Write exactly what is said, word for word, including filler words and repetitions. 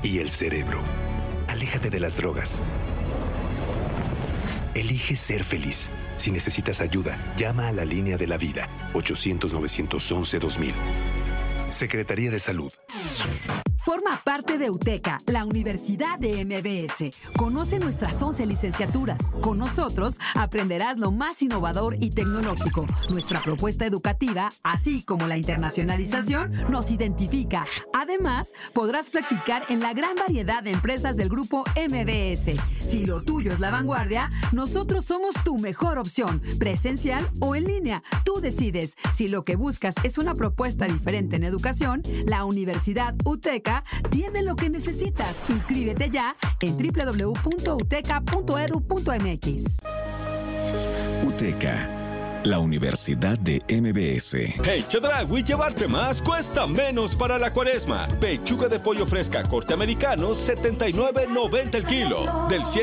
y el cerebro. Aléjate de las drogas. Elige ser feliz. Si necesitas ayuda, llama a la línea de la vida, ochocientos, novecientos once, dos mil. Secretaría de Salud. Forma parte de UTECA, la Universidad de M B S. Conoce nuestras once licenciaturas. Con nosotros aprenderás lo más innovador y tecnológico. Nuestra propuesta educativa, así como la internacionalización, nos identifica. Además, podrás practicar en la gran variedad de empresas del grupo M B S. Si lo tuyo es la vanguardia, nosotros somos tu mejor opción, presencial o en línea. Tú decides. Si lo que buscas es una propuesta diferente en educación, la Universidad UTECA tiene lo que necesitas. Inscríbete ya en doble u doble u doble u punto uteca punto e d u punto m x. UTECA, la Universidad de M B S. Hey, Chedraui, llevarte más cuesta menos para la Cuaresma. Pechuga de pollo fresca corte americano, setenta y nueve noventa el kilo. Del